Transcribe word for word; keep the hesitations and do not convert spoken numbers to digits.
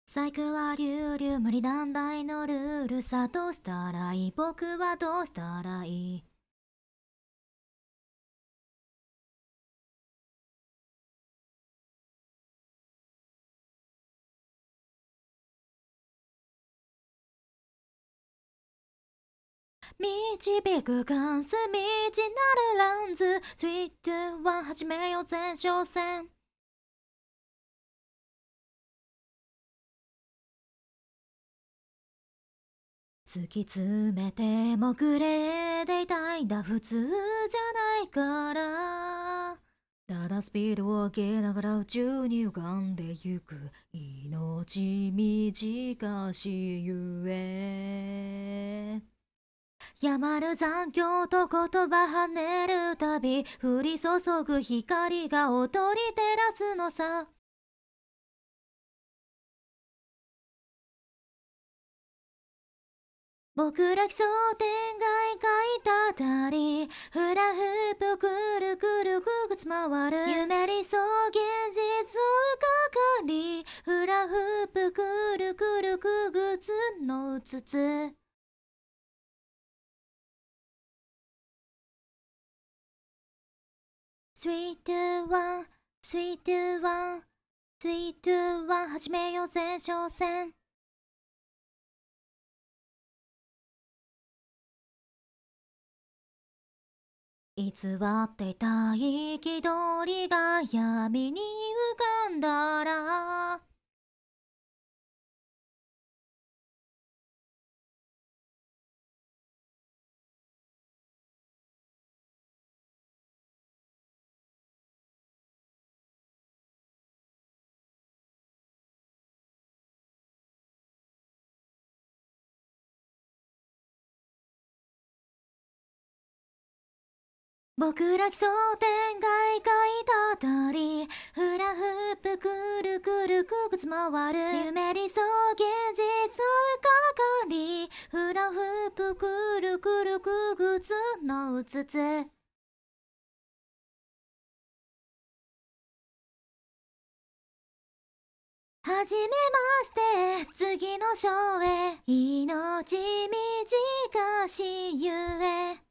細工は流々無理難題のルールさ。どうしたらいい？僕はどうしたらいい？導く関数未知なるランズ。スイートワン始めよう前哨戦。突き詰めてもグレーでいたいんだ。普通じゃないから。ただスピードを上げながら宇宙に浮かんでゆく。命短しゆえ。やまる残響と言葉跳ねるたび、降り注ぐ光が踊り照らすのさ。僕ら奇想天外描いたたり、フラフープくるくるくぐつ回る。夢理想現実をかかり、フラフープくるくるくぐつのうつつ。スイートワン、スイートワン、スイートワン始めよう前哨戦。偽っていた憤りが闇に浮かんだら。僕ら奇想天外描いたたり、フラフープくるくるくぐつ回る。夢理想現実をかかり、フラフープくるくるくぐつのうつつ。はじめまして、次の章へ。命短しゆえ。